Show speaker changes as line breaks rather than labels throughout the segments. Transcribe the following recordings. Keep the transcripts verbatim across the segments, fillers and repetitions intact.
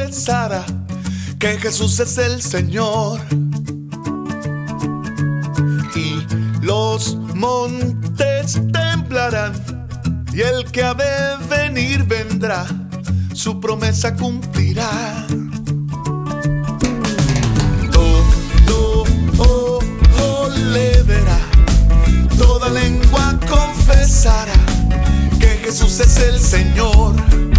confesara que Jesús es el Señor, y los montes temblarán, y el que ha de venir vendrá, su promesa cumplirá. Todo ojo le verá, toda lengua confesará que Jesús es el Señor,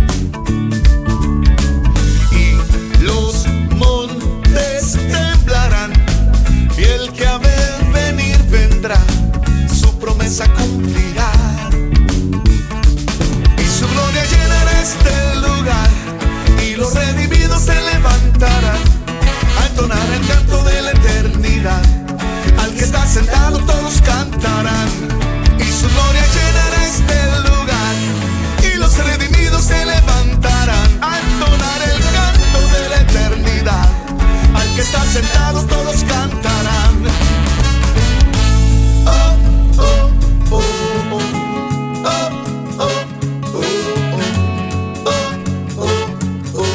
y los montes temblarán, y el que ha de venir vendrá, su promesa cumplirá. Y su gloria llenará este lugar, y los redimidos se levantarán a entonar el canto de la eternidad. Al que está sentado todos cantarán, y su gloria llenará este lugar, y los redimidos se levantarán a entonar el canto de la eternidad. Al que está sentado todos cantarán. Oh, oh, oh, oh. Oh, oh, oh, oh. Oh, oh, oh,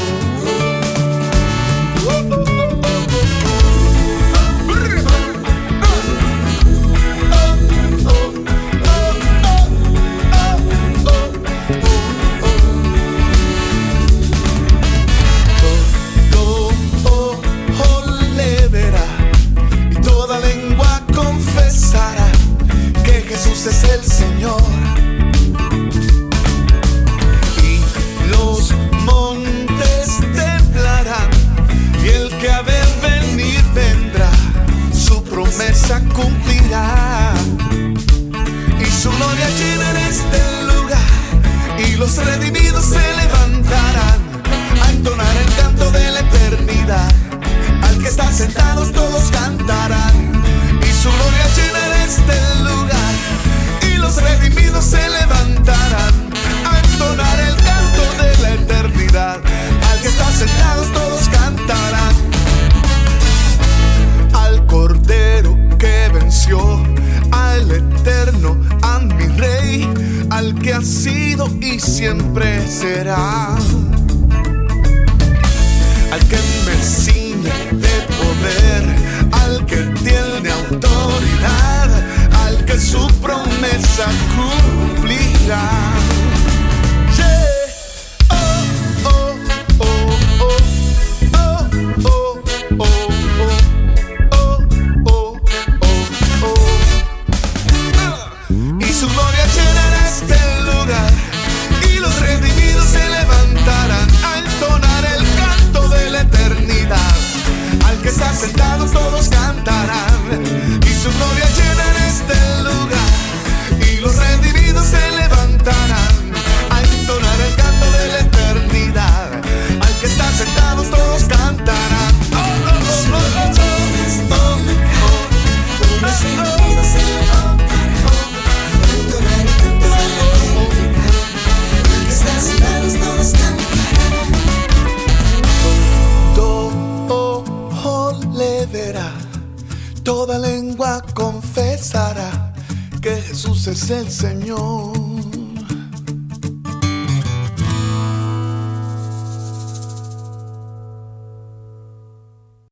es el Señor, y los montes temblarán, y el que ha de venir vendrá, su promesa cumplirá. Y su gloria llenará este lugar, y los redimidos se levantarán a entonar el canto de la eternidad. Al que está sentado todos cantarán, y su gloria llenará este lugar, los redimidos se levantarán a entonar el canto de la eternidad. Al que está sentado todos cantarán. Al Cordero que venció, al Eterno, a mi Rey, al que ha sido y siempre será, al que me ciñe de poder, al que tiene autoridad, al que su promesa cumplirá. Yeah. Oh, oh, oh, oh. Oh, oh, oh, oh. Oh, oh, oh, oh. Y su gloria llenará este lugar, y los redimidos se levantarán a entonar el canto de la eternidad. Al que está sentado todos cantarán, y su gloria llenará este lugar, y los redimidos se levantarán a entonar el canto de la eternidad. Al que está sentado todos cantarán. Oh, oh, oh, oh, oh, oh, oh, oh, oh. Los redimidos se levantarán a entonar el canto de la eternidad. Al que está sentado todos cantarán. Todo ojo le verá, toda lengua confesará que Jesús es el Señor.